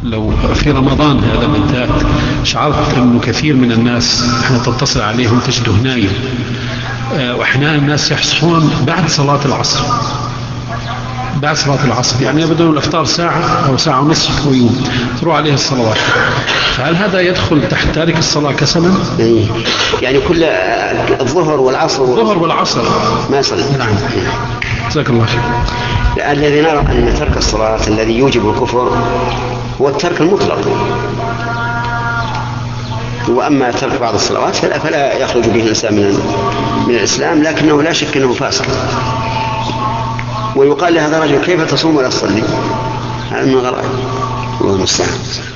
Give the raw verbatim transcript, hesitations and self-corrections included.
لو في رمضان هذا بالذات شعرت أنه كثير من الناس احنا تتصل عليهم تجده نايم، واحيانا الناس يحصحون بعد صلاة العصر، بعد صلاة العصر يعني يبدون الافطار ساعة او ساعة ونصف ويوم تروح عليه الصلوات، فهل هذا يدخل تحت تارك الصلاة كسلا؟ يعني كل الظهر والعصر الظهر والعصر ما يصلي. نعم. جزاك الله خير. الذي نرى أن ترك الصلاة الذي يوجب الكفر هو الترك المطلق، وأما ترك بعض الصلوات فلا يخرج به الإنسان من الإسلام، لكنه لا شك أنه فاسق. ويقال لهذا الرجل كيف تصوم ولا تصلي؟ هذا من غرائب. الله المستعان.